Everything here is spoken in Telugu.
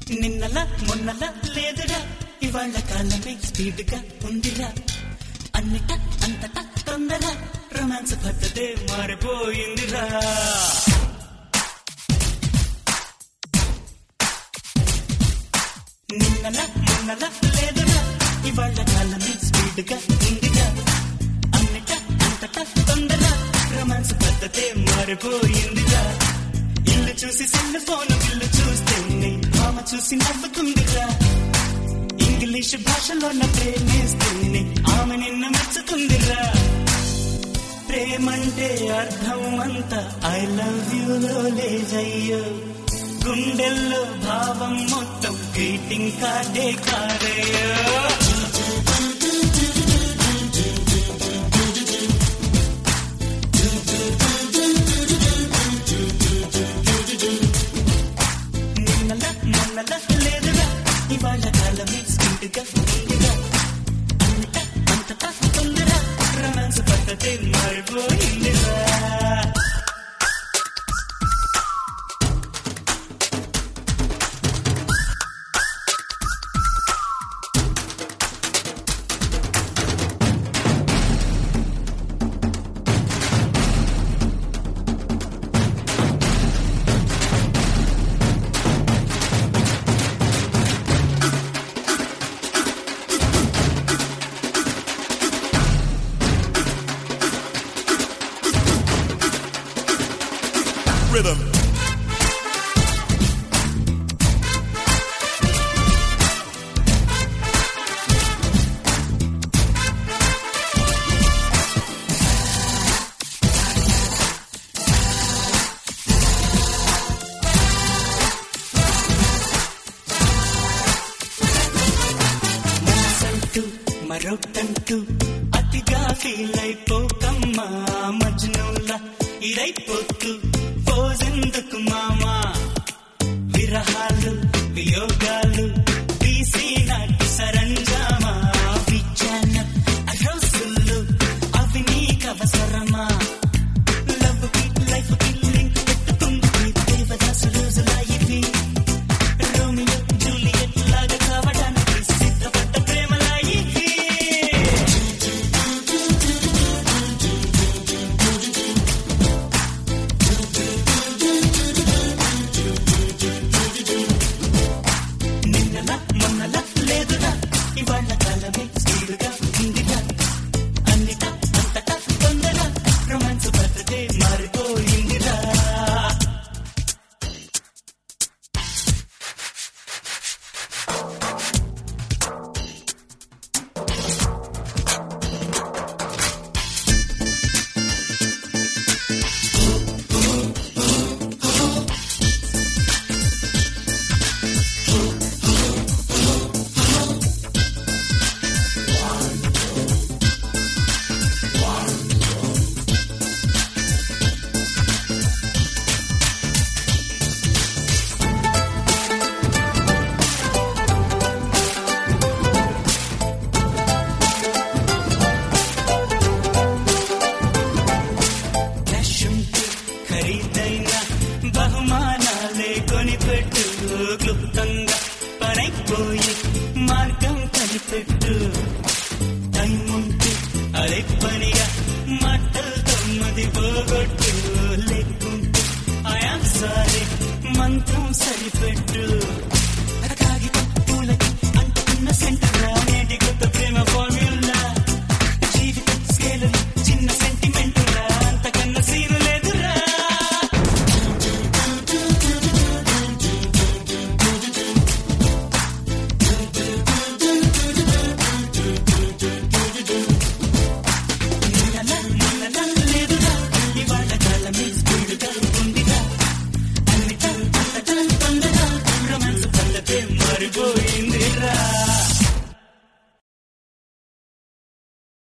నిన్నలా మొన్నలా లేదురా, ఇవాళ కాలమే స్పీడ్ గా ఉందిరా. అన్నిట అంతటా తొందర, రొమాన్స్ పద్ధతే మారిపోయిందిరా. నిన్నలా మొన్నలా లేదురా, ఇవాళ కాలమే స్పీడ్ గా ఉందిరా. అన్నిట అంతటా తొందర, రొమాన్స్ పద్ధతే మారిపోయిందిరా. ఇల్లు చూసి సెల్ ఫోన్ బిల్లు చూస్తేనే మామ చూసి నవ్వుతుందిరా. ఇంగ్లీష్ భాషలో నా ప్రేమిస్తేనే ఆమె నిన్ను మెచ్చుతుందిరా. ప్రేమంటే అర్థం అంతా ఐ లవ్ యూలో లేజయ్యో. గుండెల్లో భావం మొత్తం గ్రీటింగ్ కార్డే కారయ్యో. ఇవాళ కాలమే స్పీడ్ గా ఉందిరా. అంతా అంతటా తొందర, రొమాన్స్ పద్ధతే మారిపోయిందిరా. Rhythm. మనసంటూ మరొకటంటూ అతిగా ఫీల్ అయిపోకమ్మా. మజ్నూలా ఇదైపోతూ పోజెందుకు మామా. విరహాలు వియోగాలు తీసి నాటి సరంజామా. విచాన అరోసులు అవి నీకవసరమా. లవ్ కి లైఫ్ కి లింక్ పెట్టుకుంది దేవదాసు రోజులా ఇవి. రోమియో జూలియట్ లాగా కావడానికి సిద్ధపడ్డ ప్రేమలా ఇవి. నిన్నలా మొన్నలా లేదురా, ఇవాళ కాలమే స్పీడ్ గా ఉందిరా. అన్నిటా అంతటా తొందర, రొమాన్స్ పద్ధతే మారిపోయిందిరా. ఖరీదైన బహుమానాలే కొనిపెట్టు. క్లుప్తంగా పనైపోయి మార్గం కనిపెట్టు. టైం ఉంటే అదే పనిగా మాటలతో మది పోగొట్టు. లేకుంటే ఐ యామ్ సారీ మంత్రం సరిపెట్టు.